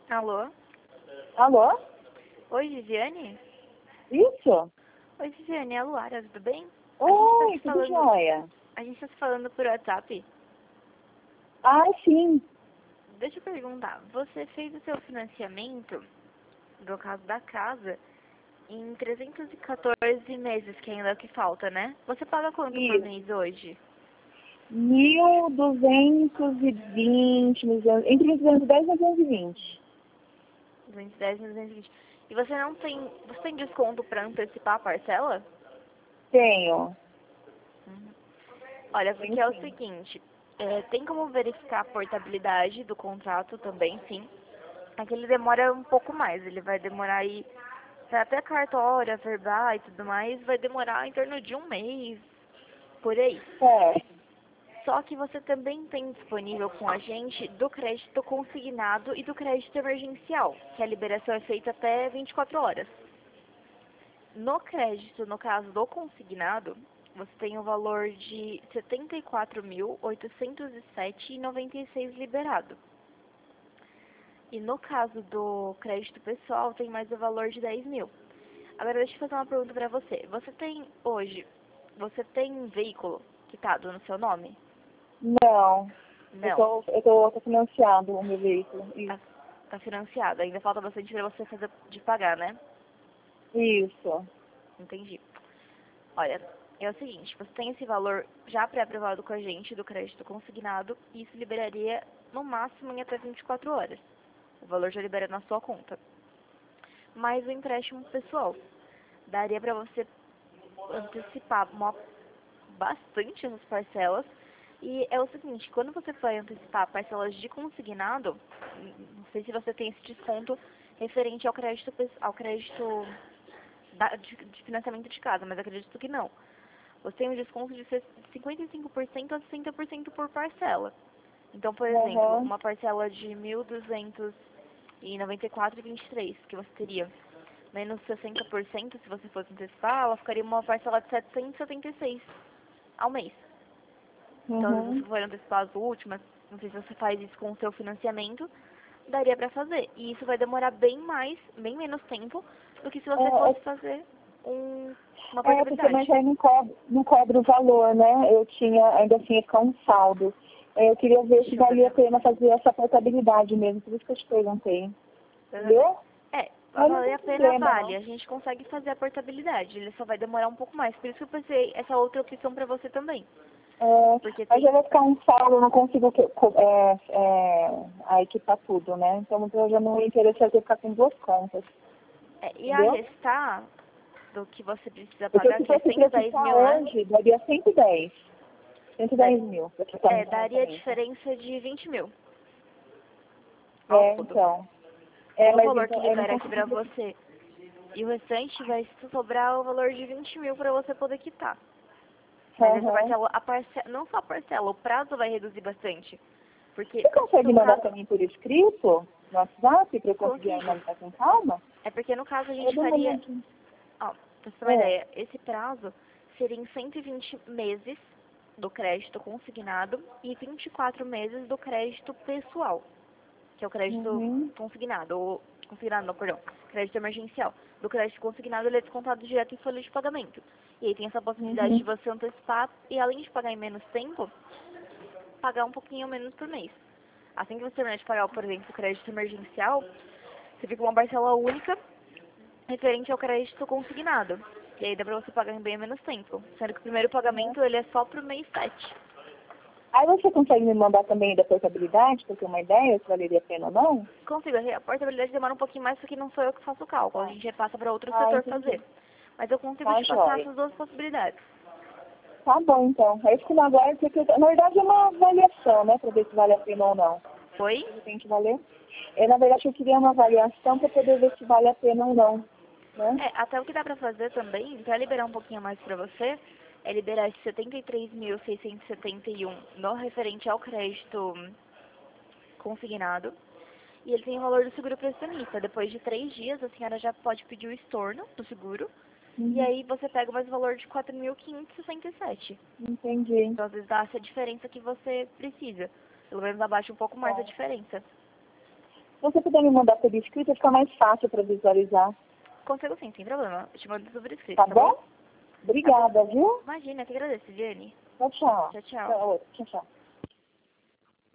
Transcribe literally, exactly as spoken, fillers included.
Alô? Alô? Oi, Viviane? Isso? Oi, Viviane, é a Luara, tudo bem? Oi, A gente tá tudo se falando, jóia? a gente tá se falando por WhatsApp. Ah, sim. Deixa eu perguntar, você fez o seu financiamento, no caso da casa, em trezentos e quatorze meses, que ainda é o que falta, né? Você paga quanto por Isso. mês hoje? mil duzentos e vinte, entre duzentos e dez e duzentos e vinte. duzentos e dez e duzentos e vinte. E você não tem, você tem desconto para antecipar a parcela? Tenho. Uhum. Olha, Tenho porque é o sim. seguinte, é, tem como verificar a portabilidade do contrato também, sim. É que ele demora um pouco mais, ele vai demorar aí, pra até cartório, verbal e tudo mais, vai demorar em torno de um mês, por aí. Certo. Só que você também tem disponível com a gente do crédito consignado e do crédito emergencial, que a liberação é feita até vinte e quatro horas. No crédito, no caso do consignado, você tem o valor de setenta e quatro mil oitocentos e sete reais e noventa e seis liberado. E no caso do crédito pessoal, tem mais o valor de dez mil. Agora, deixa eu fazer uma pergunta pra você. Você tem, hoje, você tem um veículo quitado no seu nome? Não. Eu Não. tô, eu tô, tô financiando o meu veículo. Tá, Isso. tá financiado. Ainda falta bastante pra você fazer de pagar, né? Isso. Entendi. Olha, é o seguinte, você tem esse valor já pré-aprovado com a gente do crédito consignado e isso liberaria no máximo em até vinte e quatro horas. O valor já libera na sua conta. Mas o empréstimo pessoal daria para você antecipar uma, bastante essas parcelas. E é o seguinte, quando você vai antecipar parcelas de consignado, não sei se você tem esse desconto referente ao crédito, pes- ao crédito da- de, de financiamento de casa, mas acredito que não. Você tem um desconto de cinquenta e cinco por cento a sessenta por cento por parcela. Então, por exemplo, Uhum. uma parcela de mil duzentos e noventa e quatro reais e vinte e três que você teria menos sessenta por cento se você fosse antecipar, ela ficaria uma parcela de setecentos e setenta e seis ao mês. Então, se você Uhum. for antecipar as últimas, não sei se você faz isso com o seu financiamento, daria pra fazer. E isso vai demorar bem mais, bem menos tempo do que se você É, fosse é, fazer um, uma é, porque mas portabilidade. aí não cobre, não cobre o valor, né? Eu tinha, ainda tinha ficar um saldo. É, eu queria ver se Deixa eu ver valia a pra pena você. fazer essa portabilidade mesmo, por isso que eu te perguntei. Uhum. Entendeu? É, Mas não valer tem a pena problema, vale. não. A gente consegue fazer a portabilidade. Ele só vai demorar um pouco mais. Por isso que eu pensei essa outra opção pra você também. É, Porque mas tem. já vai ficar um saldo, eu não consigo que- co- é, é, a equipar tudo, né? Então eu já não me interessa eu ficar com duas contas, É, e a entendeu? restar do que você precisa Porque pagar, se que é fosse cento e dez precisar mil, né? hoje, daria cento e dez. Da- cento e dez mil, pra ficar no é, daria financiamento. diferença de vinte mil ao É, todo. então. É, Com o mas valor que então eu não libera aqui pra consigo. você. E o restante vai sobrar o valor de vinte mil pra você poder quitar. Mas essa Aham. parcela, a parcela, não só a parcela, o prazo vai reduzir bastante. Porque, Você consegue no mandar caso, pra mim por escrito, no WhatsApp, pra eu conseguir consigo. analisar com calma? É porque no caso a Eu gente dou uma faria, olhadinha. ó, pra você ter uma É. ideia, esse prazo seria em cento e vinte meses do crédito consignado e vinte e quatro meses do crédito pessoal, que é o crédito Uhum. consignado, ou consignado não, perdão, crédito emergencial. Do crédito consignado ele é descontado direto em folha de pagamento. E aí tem essa possibilidade de Uhum. você antecipar e além de pagar em menos tempo, pagar um pouquinho menos por mês. Assim que você terminar de pagar, por exemplo, o crédito emergencial, você fica com uma parcela única referente ao crédito consignado. E aí dá pra você pagar em bem menos tempo. Sendo que o primeiro Uhum. pagamento ele é só pro mês sete. Aí você consegue me mandar também da portabilidade, pra eu ter uma ideia se valeria a pena ou não? Consigo, a portabilidade demora um pouquinho mais porque não sou eu que faço o cálculo. A Tá. gente repassa para outro Ah, setor entendi. fazer. Mas eu consigo Tá, te passar joia. essas duas possibilidades. Tá bom, então. É isso que agora, porque, na verdade, é uma avaliação, né, pra ver se vale a pena ou não. Foi? Tudo tem que valer. É, na verdade, eu queria uma avaliação pra poder ver se vale a pena ou não, né? É, até o que dá pra fazer também, pra liberar um pouquinho mais pra você, é liberar esses setenta e três mil seiscentos e setenta e um no referente ao crédito consignado. E ele tem o valor do seguro prestamista. Depois de três dias, a senhora já pode pedir o estorno do seguro. E Uhum. aí você pega mais o valor de quatro mil quinhentos e sessenta e sete. Entendi. Então, às vezes, dá essa diferença que você precisa. Pelo menos abaixa um pouco mais a Tá. diferença. Se você puder me mandar por escrito, fica mais fácil para visualizar. Consigo sim, sem problema. Eu te mando tudo por escrito, Tá, tá bom? bom? Obrigada, viu? Imagina, que agradeço, Viane. Tchau, tchau. Tchau, tchau. Tchau, tchau. tchau.